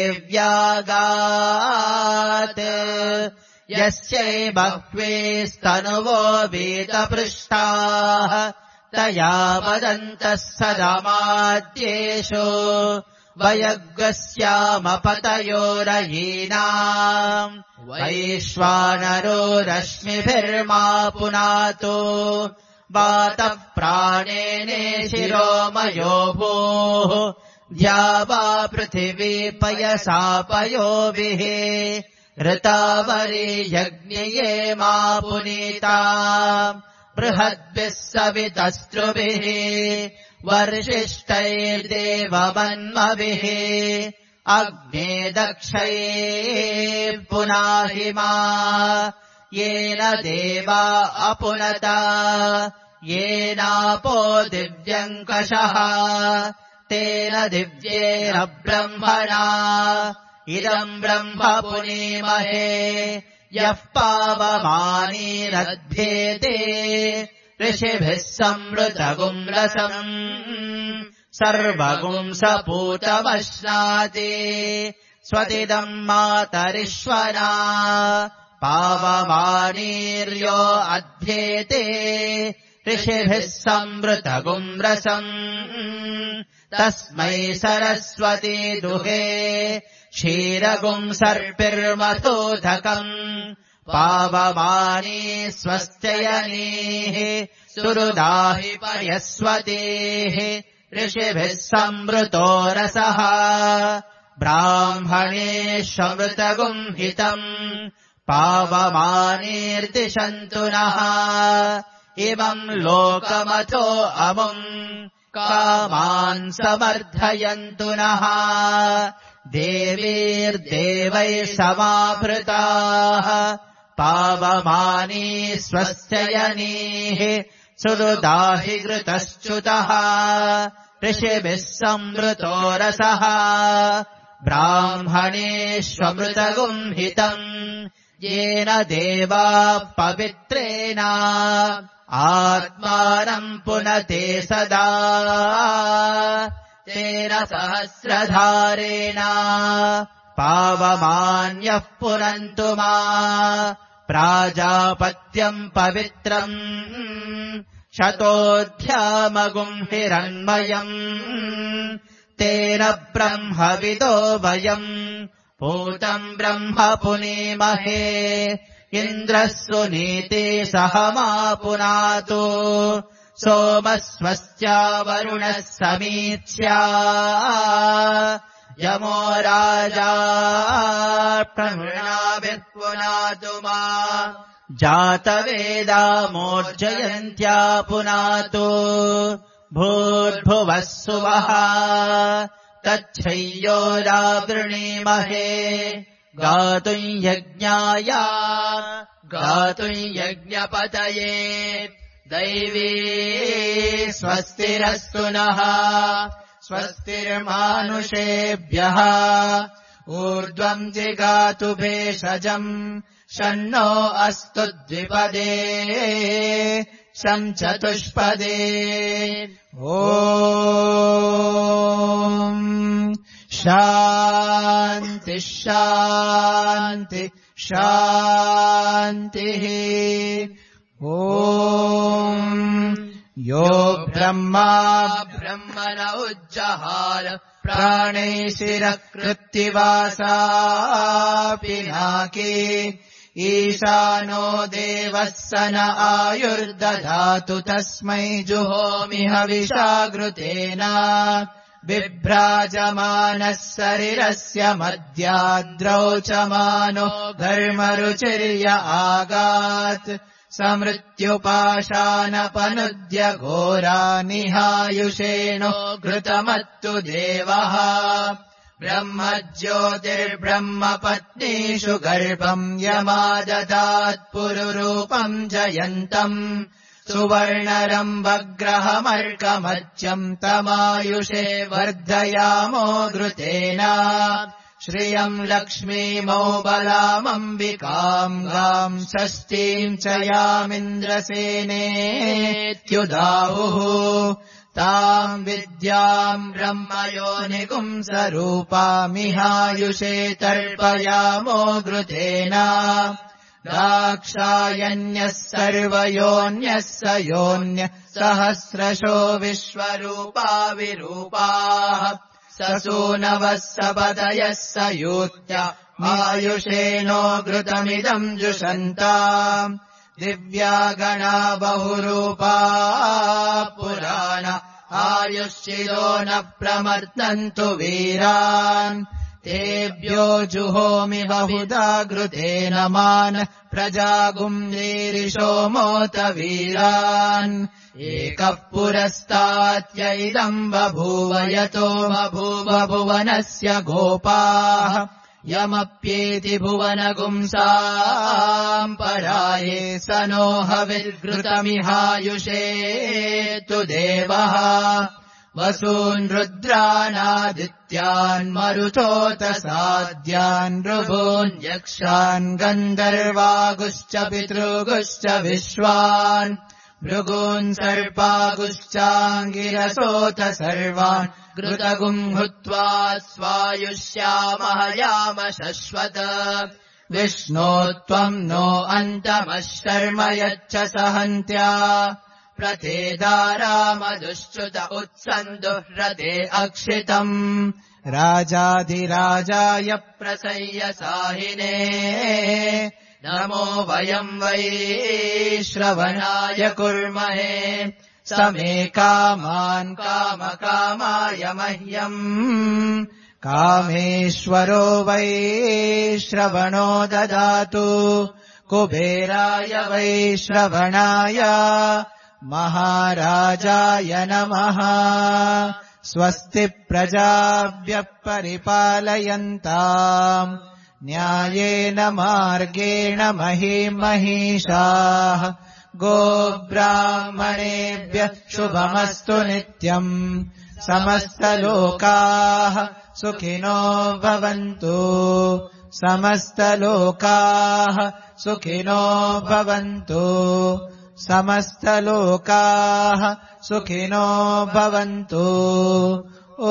देव्यागात् यस्यै बह्वे स्तनुवो वीतपृष्ठाः तया वदन्तः सदमाद्येषु वयग्स्यामपतयोरयीनाम् वैश्वानरो रश्मिभिर्मा पुनातु वातः प्राणेने शिरोमयो भूः द्यावा पृथिवी पयसा पयोभिः ऋतावरी यज्ञये मा पुनीता बृहद्भिः सवितस्त्रुभिः वर्षिष्ठैर्देववन्मभिः अग्ने दक्षये पुनाहि मा येन देवा अपुनता येनापो दिव्यङ्कषः तेन दिव्येन ब्रह्मणा इदम् ब्रह्म पुनीमहे यः पावमानीरध्येते ऋषिभिः संवृतगुम् रसम् सर्वगुम् सपूतमश्नाति स्वतिदम् मातरिश्वना पावमानीर्यो अध्येते ऋषिभिः संवृतगुम् रसम् तस्मै सरस्वती दुहे क्षीरगुम् सर्पिर्मतोधकम् पावमानी स्वस्त्ययनीः सुहृदाहि पयस्वतीः ऋषिभिः संवृतो रसः ब्राह्मणेष्वमृतगुम् हितम् पावमानीर्दिशन्तु नः इमम् लोकमथो अमुम् कामान् समर्थयन्तु नः देवीर्देवैः समावृताः पावमानी स्वस्त्ययनीः सुहृदाहि घृतश्च्युतः ऋषिभिः संवृतो रसः ब्राह्मणेष्वमृतगुम् हितम् येन देवाः पवित्रेण आत्मानम् पुनते सदा तेन सहस्रधारेण पावमान्यः पुनन्तु मा प्राजापत्यम् पवित्रम् शतोऽध्यामगुम् हिरण्मयम् तेन ब्रह्मविदो वयम् पूतम् ब्रह्म पुनीमहे इन्द्रः सुनीते सहमा पुनातु सोमः स्वस्या वरुणः समीच्या यमो राजा प्रवृणाभिः पुनातु मा जातवेदा मोर्जयन्त्या पुनातु भूर्भुवः सुवः तच्छय्योदा वृणीमहे गातुम् यज्ञाय गातुम् यज्ञपतये दैवी स्वस्तिरस्तु नः स्वस्तिर्मानुषेभ्यः ऊर्ध्वम् जिगातु भेषजम् शन्नो अस्तु द्विपदे शं चतुष्पदे ॐ शान्ति शान्ति शान्तिः ॐ यो ब्रह्मा ब्रह्मण उज्जहार प्राणैशिरकृत्तिवासा पिनाकी ईशानो देवः स न आयुर्दधातु तस्मै जुहोमि हविषाघृतेन बिभ्राजमानः शरीरस्य मध्याद्रौचमानो धर्मरुचिर्य आगात् समृत्युपाशानपनुद्य घोरानिहायुषेणो घृतमत्तु देवः ब्रह्मज्योतिर्ब्रह्मपत्नीषु गर्भम् यमाददात् पुरुरूपम् जयन्तम् सुवर्णरम्भग्रहमर्कमध्यम् तमायुषे वर्धयामो घृतेन श्रियम् लक्ष्मीमौ बलामम्बिकाम् गाम् षष्ठीम् च यामिन्द्रसेनेत्युदाहुः ताम् विद्याम् ब्रह्मयोनिगुम् स्वरूपामिहायुषे तर्पयामो घृतेन दाक्षायण्यः सर्वयोन्यः स योन्यः सहस्रशो विश्वरूपा विरूपाः ससूनवः सपदयः स यूत्य आयुषेणो घृतमिदम् जुषन्ताम् दिव्या गणा बहुरूपा पुराण आयुश्चिरो न प्रमर्दन्तु वीरान् तेभ्यो जुहोमि बहुधा घृतेन मान प्रजागुम् वीरिशोमोत वीरान् एकः पुरस्तात्य इदम् बभूव यतो बभूव भुवनस्य गोपाः यमप्येति भुवनगुंसाम् पराये स नो हविर्घृतमिहायुषे तु देवः वसून् रुद्रानादित्यान् मरुतोत साद्यान् ऋभून् यक्षान् गन्धर्वागुश्च पितृगुश्च विश्वान् भृगून् सर्पागुश्चाङ्गिरसोत सर्वान् घृतगुम् हुत्वा स्वायुष्यामः याम शश्वत विष्णो त्वम् नो अन्तमः शर्म यच्च सहन्त्या प्रतेदारामदुश्च्युत उत्सन्दुह्रते अक्षितम् राजाधिराजाय प्रसय्य साहिने नमो वयम् वै श्रवणाय कुर्महे समे कामान् कामकामाय मह्यम् कामेश्वरो वै श्रवणो ददातु कुबेराय वै श्रवणाय महाराजाय नमः स्वस्ति प्रजाभ्यः परिपालयन्ताम् न्यायेन मार्गेण महीम् महिषाः गोब्राह्मणेभ्यः शुभमस्तु नित्यम् समस्तलोकाः सुखिनो भवन्तु समस्तलोकाः सुखिनो भवन्तु समस्तलोकाः सुखिनो भवन्तु ॐ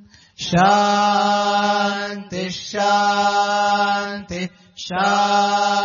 शान्ति शान्ति शान्ति